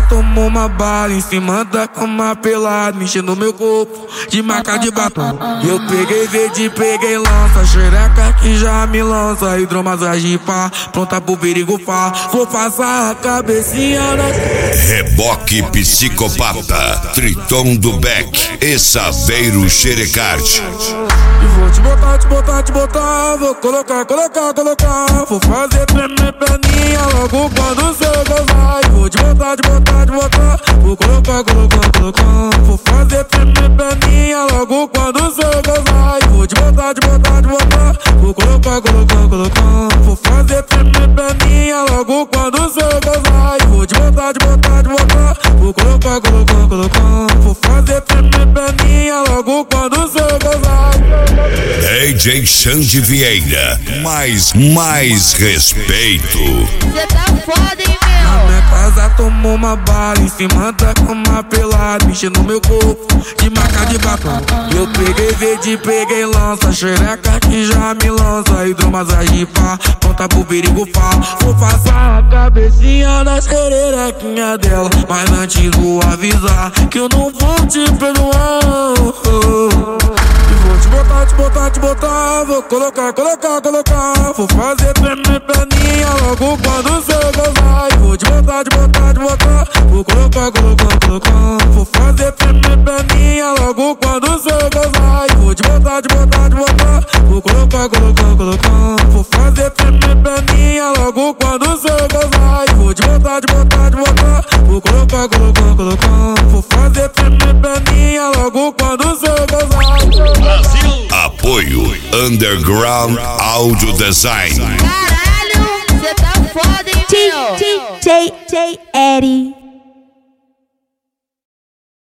tomou uma bala em cima da cama pelada, mexendo no meu corpo de marca de batom. Eu peguei verde, peguei lança, xereca que já me lança, hidromassagem pá, pronta pro perigo pá. Vou passar a cabecinha na... Reboque Psicopata, Triton do Beck e Saveiro Xerecard. E vou te botar, vou colocar. Vou fazer tremer perninha logo quando cê gozar. E vou te botar, vou colocar. Vou fazer tremer perninha logo quando cê gozar. E vou te botar, vou colocar. Vou fazer tremer perninha logo quando cê gozar. E vou te botar, vou colocar. Vou fazer tremer perninha logo quando cê gozar. DJ Xande Vieira, mais respeito. Cê tá foda, hein, Na meu? minha casa tomou uma bala em cima da cama pelada, mexendo no meu corpo de marca de batom. Eu peguei verde, peguei lança, xereca que já me lança, hidromassagem pá, pronta pro perigo pá. Vou passar a cabecinha na xerequinha dela, mas antes vou avisar que eu não vou te perdoar. Te botar, vou colocar. Vou fazer tremer perninha logo quando cê gozar. E vou te botar, vou colocar. Vou fazer tremer perninha logo quando cê gozar. E vou te botar, vou colocar. Vou fazer tremer perninha logo quando cê gozar. E vou te botar, vou colocar. Vou fazer tremer perninha logo quando cê gozar. Apoio Underground Audio Design. Caralho, cê tá foda, hein, meu? DJ Eri.